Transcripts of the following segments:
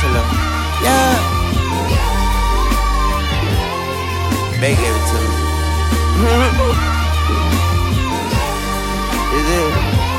bachelor. Yeah. They gave it to me. Is it?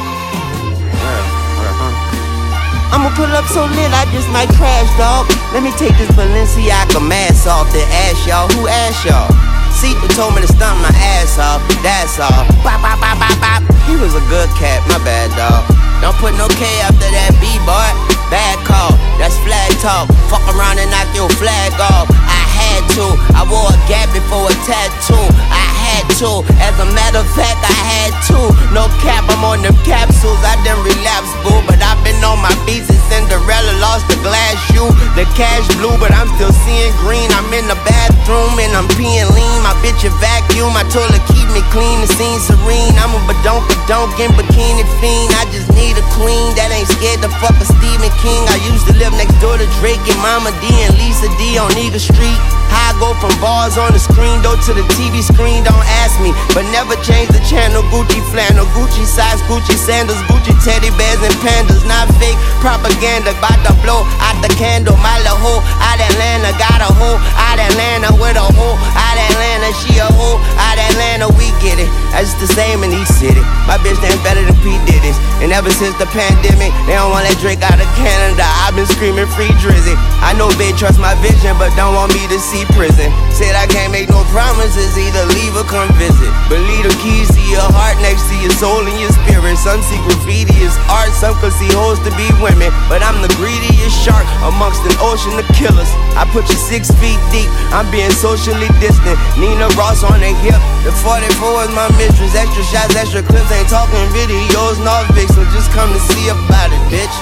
I'ma pull up so lit, I just might crash, dog. Let me take this Balenciaga mask off, then ask y'all, who asked y'all? Sequel told me to stomp my ass off, that's all. Bop, bop, bop, bop, bop. He was a good cat, my bad, dog. Don't put no K after that B, boy. Bad call, that's flag talk. Fuck around and knock your flag off. I had to, I wore a gap before a tattoo. I had to, as a matter of fact, I had to. No cap, I'm on them capsules, I done relapse, boo. But I've been on my beats and Cinderella lost the glass shoe. The cash blue, but I'm still seeing green. I'm in the bathroom and I'm peeing lean. My bitch a vacuum, I told her keep me clean, the scene serene. I'm a badonk in bikini fiend. I just need a queen that ain't scared to fuck a Stephen King. I used to live next door to Drake and Mama D and Lisa D on Eagle Street. How I go from bars on the screen door to the TV screen, don't ask me. But never change the channel, Gucci flannel, Gucci socks, Gucci sandals, Gucci teddy bears and pandas. Not fake propaganda, bout to blow out the candle. My little hoe out Atlanta, got a hoe out Atlanta with a hoe out Atlanta. She a hoe out Atlanta, we get it. That's the same in each city. My bitch ain't better than P. Diddy's. And ever since the pandemic, they don't want that Drake out of Canada. I've been screaming free Drizzy. I know they trust my vision, but don't want me to see prison. Said I can't make no promises, either leave or come visit. But leave the keys to your heart next to your soul and your spirit. Some see graffiti as art, some could see hoes to be women. But I'm the greediest shark amongst an ocean of killers. I put you 6 feet deep, I'm being socially distant. Nina Ross on the hip, the 44 is my mistress. Extra shots, extra clips, ain't talking videos, Norvik. So just come to see about it, bitch.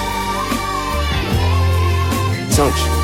Don't you?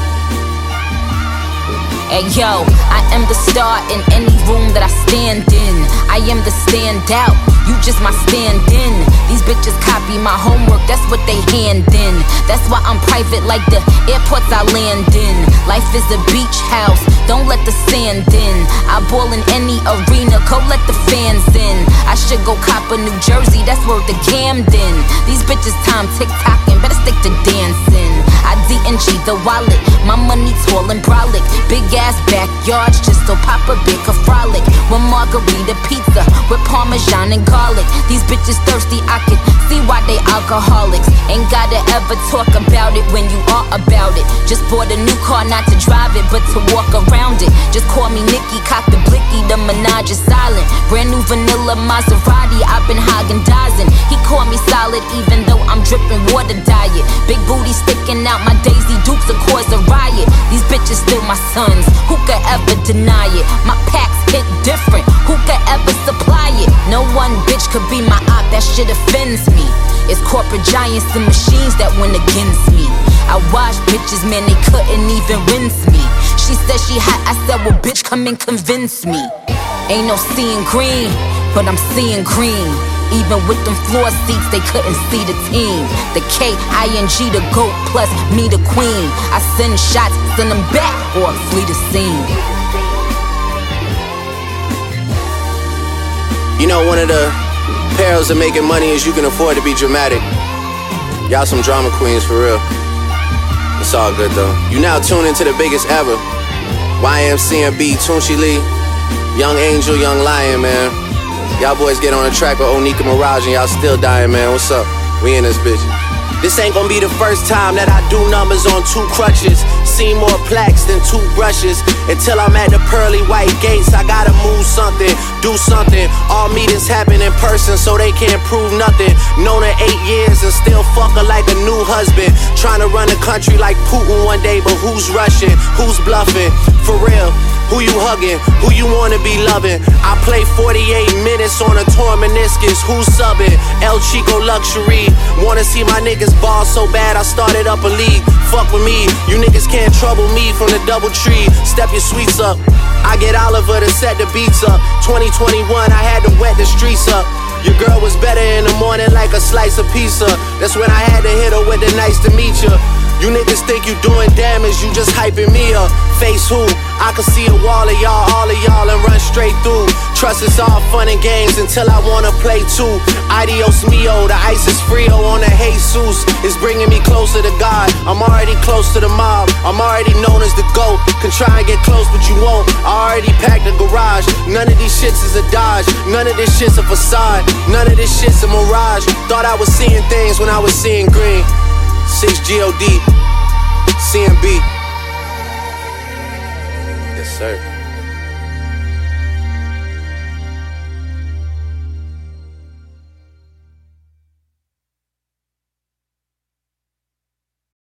Hey yo, I am the star in any room that I stand in. I am the standout, you just my stand-in. These bitches copy my homework, that's what they hand in. That's why I'm private like the airports I land in. Life is a beach house, don't let the sand in. I ball in any arena, go let the fans in. I should go cop a New Jersey, that's worth the Camden. These bitches time tick-tocking, better stick to dancing. I D&G the wallet, my money tall and brolic. Big ass backyards just so Papa Big could frolic. With margarita pizza with Parmesan and garlic. These bitches thirsty, I can see why they alcoholics. Ain't gotta ever talk about it when you are about it. Just bought a new car, not to drive it, but to walk around it. Just call me Nikki, cock the blicky, the Minaj is silent. Brand new vanilla Maserati, I've been Haagen-Dazsing. He called me solid even though I'm dripping water diet. Big booty sticking out, my Daisy Dukes will cause a riot. These bitches still my sons, who could ever deny it? My packs hit different, who could ever supply it? No one bitch could be my op, that shit offends me. It's corporate giants and machines that win against me. I watch bitches, man, they couldn't even rinse me. She said she hot, I said, well, bitch, come and convince me. Ain't no seeing green, but I'm seeing green. Even with them floor seats, they couldn't see the team. The K-I-N-G, the GOAT, plus me, the queen. I send shots, send them back, or flee the scene. You know, one of the perils of making money is you can afford to be dramatic. Y'all some drama queens for real. It's all good though. You now tune into the biggest ever. YMCMB, Tunchi Lee, Young Angel, Young Lion, man. Y'all boys get on the track with Onika Mirage and y'all still dying, man. What's up? We in this bitch. This ain't gonna be the first time that I do numbers on 2 crutches. Seen more plaques than 2 brushes. Until I'm at the pearly white gates, I gotta move something, do something. All meetings happen in person, so they can't prove nothing. Known her 8 years and still fuck her like a new husband. Trying to run the country like Putin one day, but who's rushing? Who's bluffing? For real, who you hugging? Who you wanna be loving? I play 48 minutes on a torn meniscus. Who's subbing? El Chico Luxury. Wanna see my niggas ball so bad I started up a league. Fuck with me, you niggas can't trouble me from the double tree. Step your sweets up. I get Oliver to set the beats up. 2021, I had to wet the streets up. Your girl was better in the morning like a slice of pizza. That's when I had to hit her with the nice to meet ya. You niggas think you doing damage, you just hyping me up. Face who? I can see a wall of y'all, all of y'all, and run straight through. Trust is all fun and games until I wanna play too. Adios mio, the ISIS Frio on the Jesus is bringing me closer to God. I'm already close to the mob, I'm already known as the GOAT. Can try and get close but you won't, I already packed the garage. None of these shits is a dodge, none of this shit's a facade, none of this shit's a mirage. Thought I was seeing things when I was seeing green. 6 GOD, CMB. Yes sir.